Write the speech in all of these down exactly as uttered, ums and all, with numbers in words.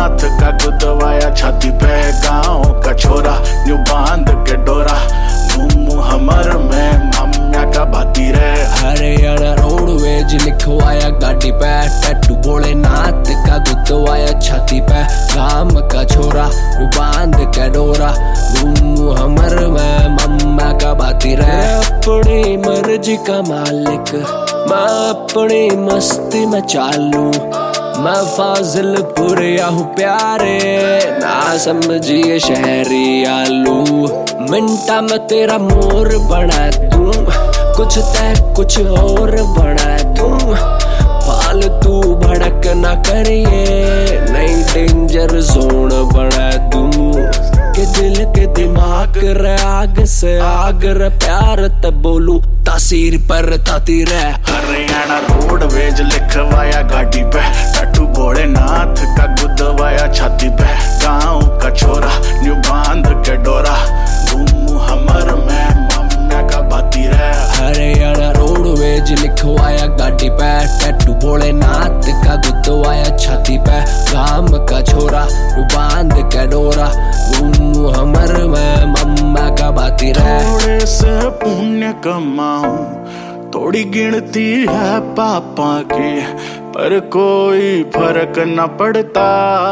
नाथ का गुदवाया छाती पे, गाँव का छोरा न्यू बांध के डोरा, घूमू हमर में माम्या का भाती रे। हरियाणा रोडवेज लिखवाया गाड़ी पे, टैटू भोलेनाथ का गुदवाया छाती पे, गाँव का छोरा न्यू बांध के डोरा, घूमू हमर में माम्या का भाती रे। अपनी मर्जी का मालिक मैं अपनी मस्ती में चालू, मैं फाजिलपुरिया हूँ प्यारे, ना समझिए शहरी आलू। मिंटा में तेरा मोर बना दूं, कुछ तय कुछ और बना दूं, फालतू भड़क ना करिए, नई डेंजर जोन बना दूं, के दिल के दिमाग रे आग से आग रे, प्यार तब बोलू तासीर पर ताती रे। हरियाणा रोडवेज लिखवाया गाड़ी पे, टैटू भोलेनाथ का गुदवाया छाती पे, गाँव का छोरा न्यू बांध के डोरा, घूमू हमर में माम्या का भाती रे। हरियाणा रोडवेज लिखवाया गाड़ी पे, टैटू भोलेनाथ का गुदवाया छाती पे, गाँव का छोरा न्यू बांध के डोरा, घूमू हमर में माम्या का भाती रे। थोड़े से पुण्य कमाऊं, थोड़ी गिनती है पापा की, पर कोई फर्क न पड़ता,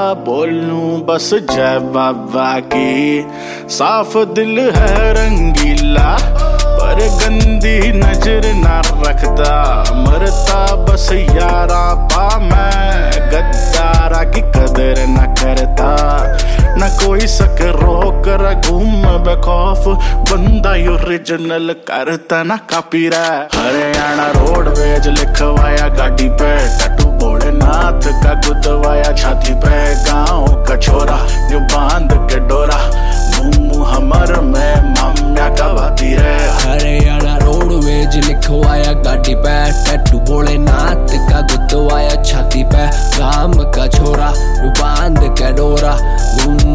बोलूं बस जय बाबा की। साफ दिल है रंगीला, पर गंदी नजर न रखता, मरता बस यारा पा मैं, गद्दारा की कदर न करता, न कोई सक रोक र घूम बेखौफ, बंदा ओरिजिनल करता ना कॉपी रे। हरियाणा रोडवेज लिखवाया गाड़ी पे, टैटू भोलेनाथ का गुदवाया छाती पे, गाँव का छोरा न्यू बांध के डोरा, घूमू हमर में माम्या का भाती रे। हरियाणा रोडवेज लिखवाया गाड़ी पे, टैटू भोलेनाथ का गुदवाया छाती पे, गाँव का छोरा न्यू बांध के डोरा, घूमू